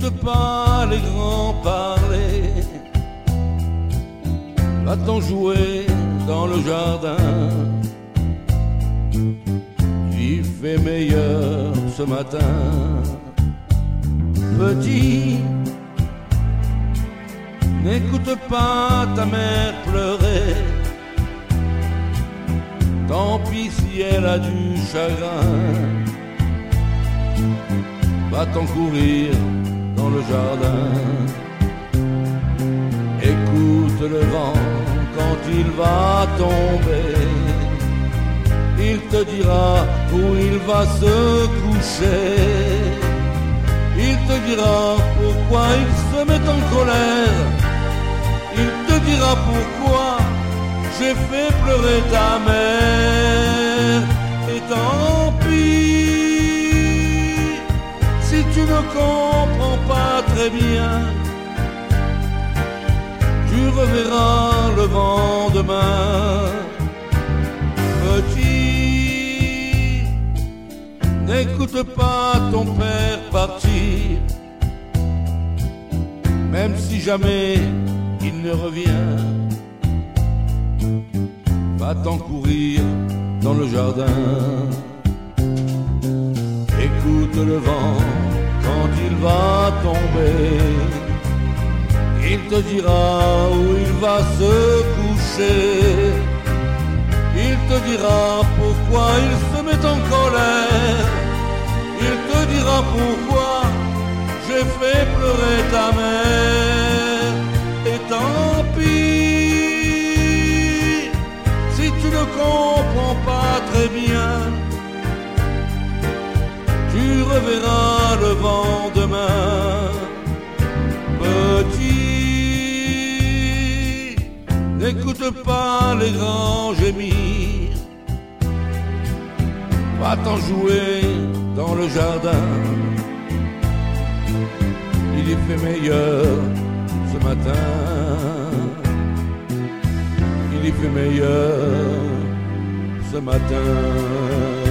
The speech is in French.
N'écoute pas les grands parler. Va-t'en jouer dans le jardin. Il fait meilleur ce matin. Petit, n'écoute pas ta mère pleurer. Tant pis si elle a du chagrin. Va-t'en courir dans le jardin. Écoute le vent quand il va tomber. Il te dira où il va se coucher. Il te dira pourquoi il se met en colère. Il te dira pourquoi j'ai fait pleurer ta mère. Et tant pis si tu ne comprends pas très bien. Tu reverras le vent demain. Petit, n'écoute pas ton père partir. Même si jamais il ne revient. Va-t'en courir dans le jardin. Écoute le vent quand il va tomber. Il te dira où il va se coucher. Il te dira pourquoi il se met en colère. Il te dira pourquoi j'ai fait pleurer ta mère. Et tant pis si tu ne comprends pas très bien. Tu reverras le vent demain. Petit, n'écoute pas les grands gémir. Va-t'en jouer dans le jardin. Il y fait meilleur ce matin. Il y fait meilleur ce matin.